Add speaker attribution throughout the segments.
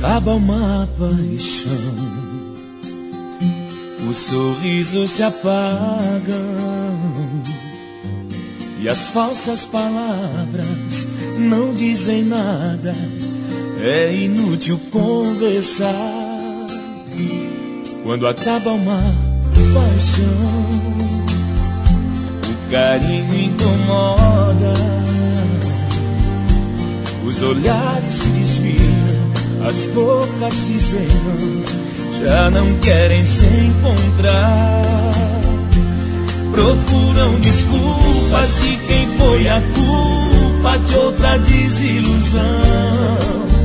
Speaker 1: acaba uma paixão, os sorrisos se apagam e as falsas palavras não dizem nada. É inútil conversar quando acaba uma paixão. O carinho incomoda, os olhares se desviam, as bocas se zenam, já não querem se encontrar. Procuram desculpas de quem foi a culpa de outra desilusão.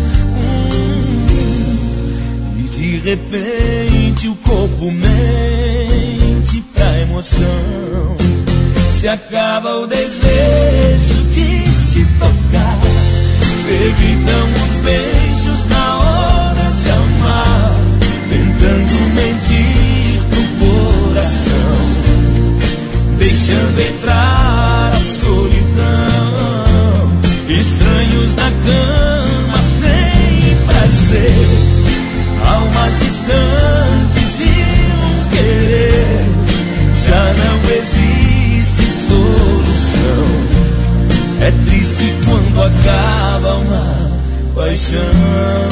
Speaker 1: E de repente o corpo mente pra emoção. Se acaba o desejo de se tocar, se evitam os beijos na hora de amar, tentando mentir pro coração, deixando entrar a solidão. Estranhos na cama sem prazer, almas distantes e um querer. Já não existe solução. É triste quando acaba uma paixão.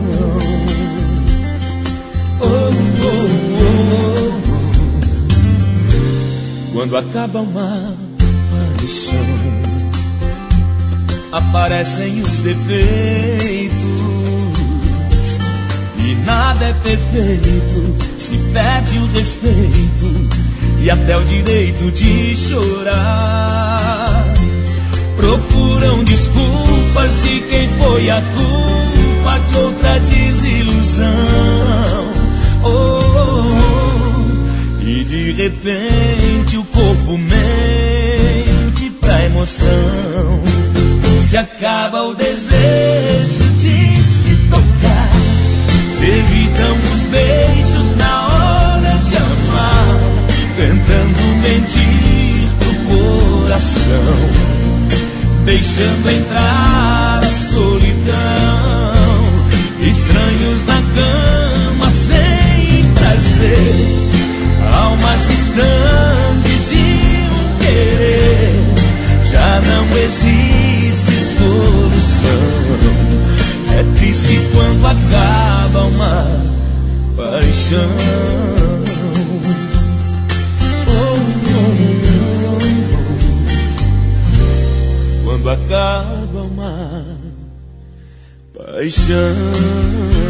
Speaker 1: Oh, oh, oh, oh. Quando acaba uma paixão, aparecem os defeitos e nada é perfeito. Se perde o respeito e até o direito de chorar. Procuram desculpas de quem foi a culpa de outra desilusão. Oh, oh, oh. E de repente o corpo mente pra emoção. Se acaba o desejo de se tocar, se evitam os beijos na hora de amar, tentando mentir pro coração, deixando entrar a solidão. Estranhos na cama sem prazer, almas distantes e um querer. Já não existe solução. É triste quando acaba uma paixão. Quando acaba uma paixão.